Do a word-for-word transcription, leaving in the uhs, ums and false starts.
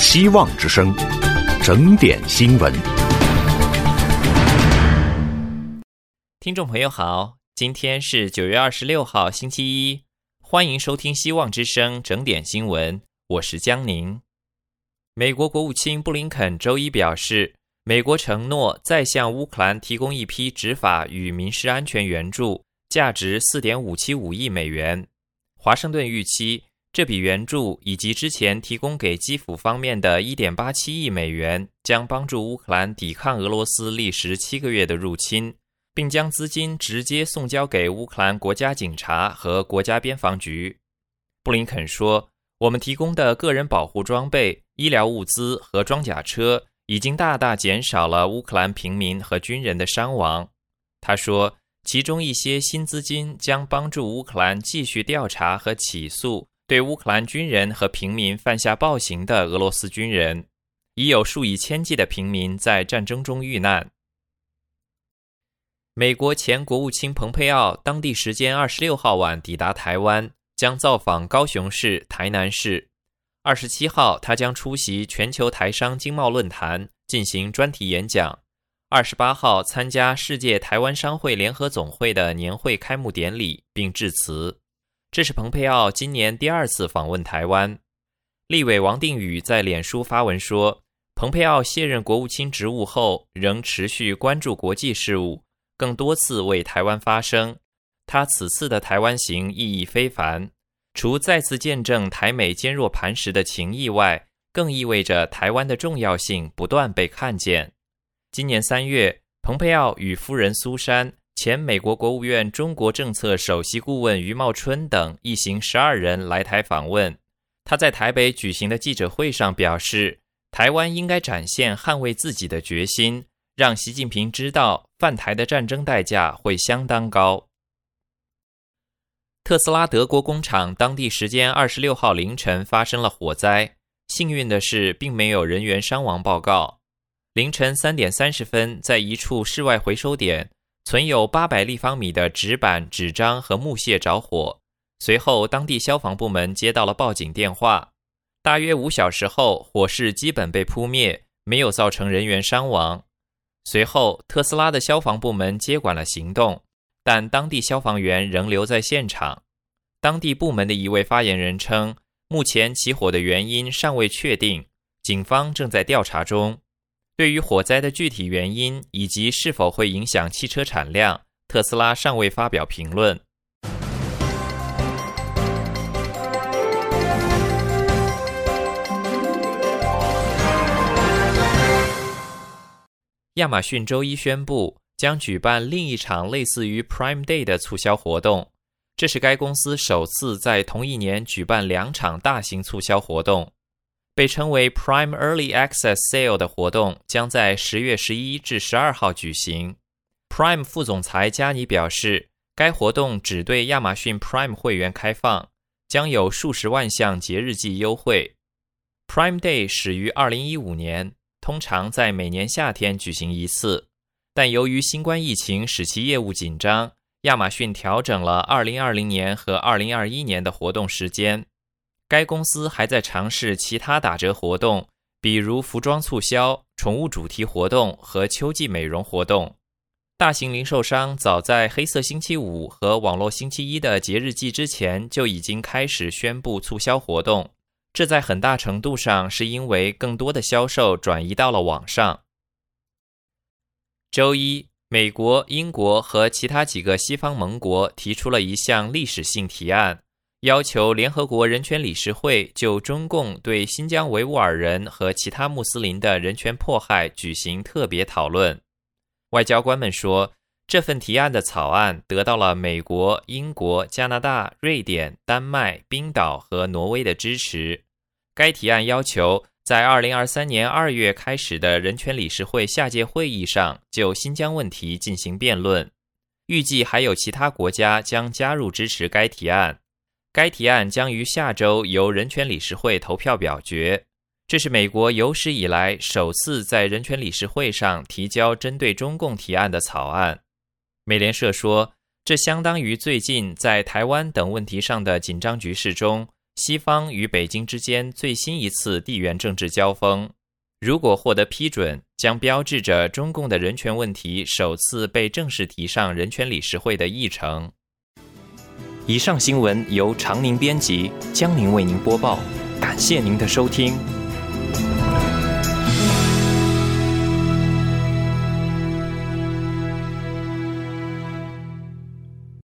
希望之声，整点新闻。 听众朋友好，今天是九月二十六号星期一，欢迎收听希望之声整点新闻，我是江宁。美国国务卿布林肯周一表示，美国承诺再向乌克兰提供一批执法与民事安全援助，价值 四点五七五亿美元。华盛顿预期这笔援助以及之前提供给基辅方面的 一点八七亿美元，将帮助乌克兰抵抗俄罗斯历时七个月的入侵，并将资金直接送交给乌克兰国家警察和国家边防局。布林肯说，我们提供的个人保护装备、医疗物资和装甲车已经大大减少了乌克兰平民和军人的伤亡。他说，其中一些新资金将帮助乌克兰继续调查和起诉对乌克兰军人和平民犯下暴行的俄罗斯军人，已有数以千计的平民在战争中遇难。美国前国务卿蓬佩奥当地时间二十六号晚抵达台湾，将造访高雄市、台南市。二十七号，他将出席全球台商经贸论坛，进行专题演讲。二十八号，参加世界台湾商会联合总会的年会开幕典礼，并致辞。这是蓬佩奥今年第二次访问台湾。立委王定宇在脸书发文说，蓬佩奥卸任国务卿职务后，仍持续关注国际事务，更多次为台湾发声。他此次的台湾行意义非凡，除再次见证台美坚若磐石的情谊外，更意味着台湾的重要性不断被看见。今年三月，蓬佩奥与夫人苏珊、前美国国务院中国政策首席顾问余茂春等一行十二人来台访问。他在台北举行的记者会上表示，台湾应该展现捍卫自己的决心，让习近平知道犯台的战争代价会相当高。特斯拉德国工厂当地时间二十六号凌晨发生了火灾，幸运的是并没有人员伤亡报告。凌晨三点三十分，在一处室外回收点，存有八百立方米的纸板、纸张和木屑着火。随后，当地消防部门接到了报警电话。大约五小时后，火势基本被扑灭，没有造成人员伤亡。随后，特斯拉的消防部门接管了行动，但当地消防员仍留在现场。当地部门的一位发言人称，目前起火的原因尚未确定，警方正在调查中。对于火灾的具体原因以及是否会影响汽车产量，特斯拉尚未发表评论。亚马逊周一宣布将举办另一场类似于 Prime Day 的促销活动，这是该公司首次在同一年举办两场大型促销活动。被称为 Prime Early Access Sale 的活动将在十月十一至十二号举行。Prime 副总裁加尼表示，该活动只对亚马逊 Prime 会员开放，将有数十万项节日季优惠。Prime Day 始于二零一五年，通常在每年夏天举行一次，但由于新冠疫情使其业务紧张，亚马逊调整了二零二零年和二零二一年的活动时间。该公司还在尝试其他打折活动，比如服装促销、宠物主题活动和秋季美容活动。大型零售商早在黑色星期五和网络星期一的节日季之前就已经开始宣布促销活动，这在很大程度上是因为更多的销售转移到了网上。周一，美国、英国和其他几个西方盟国提出了一项历史性提案，要求联合国人权理事会就中共对新疆维吾尔人和其他穆斯林的人权迫害举行特别讨论。外交官们说，这份提案的草案得到了美国、英国、加拿大、瑞典、丹麦、冰岛和挪威的支持。该提案要求在二零二三年二月开始的人权理事会下届会议上就新疆问题进行辩论。预计还有其他国家将加入支持该提案。该提案将于下周由人权理事会投票表决，这是美国有史以来首次在人权理事会上提交针对中共提案的草案。美联社说，这相当于最近在台湾等问题上的紧张局势中， 西方与北京之间最新一次地缘政治交锋。如果获得批准，将标志着中共的人权问题首次被正式提上人权理事会的议程。以上新闻由常宁编辑，江宁为您播报，感谢您的收听。